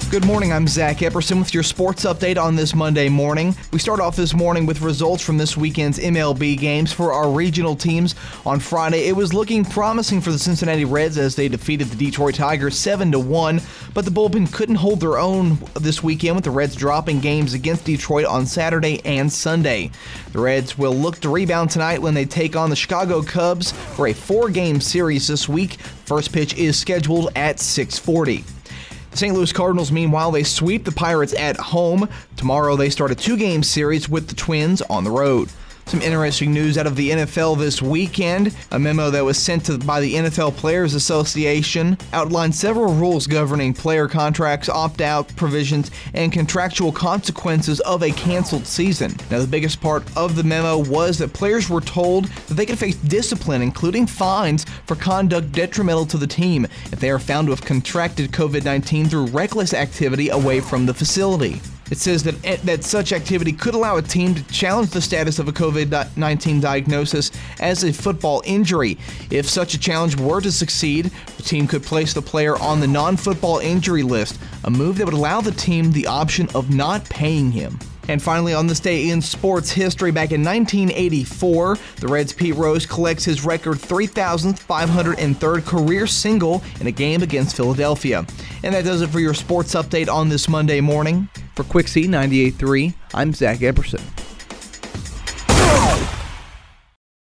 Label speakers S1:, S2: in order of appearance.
S1: Good morning, I'm Zach Epperson with your sports update on this Monday morning. We start off this morning with results from this weekend's MLB games for our regional teams. On Friday, it was looking promising for the Cincinnati Reds as they defeated the Detroit Tigers 7-1, but the bullpen couldn't hold their own this weekend with the Reds dropping games against Detroit on Saturday and Sunday. The Reds will look to rebound tonight when they take on the Chicago Cubs for a 4-game series this week. First pitch is scheduled at 6:40. The St. Louis Cardinals, meanwhile, they sweep the Pirates at home. Tomorrow they start a 2-game series with the Twins on the road. Some interesting news out of the NFL this weekend. A memo that was sent by the NFL Players Association outlined several rules governing player contracts, opt-out provisions, and contractual consequences of a canceled season. Now, the biggest part of the memo was that players were told that they could face discipline, including fines for conduct detrimental to the team if they are found to have contracted COVID-19 through reckless activity away from the facility. It says that such activity could allow a team to challenge the status of a COVID-19 diagnosis as a football injury. If such a challenge were to succeed, the team could place the player on the non-football injury list, a move that would allow the team the option of not paying him. And finally, on this day in sports history, back in 1984, the Reds' Pete Rose collects his record 3,503rd career single in a game against Philadelphia. And that does it for your sports update on this Monday morning. For Quick C 98.3, I'm Zach Epperson.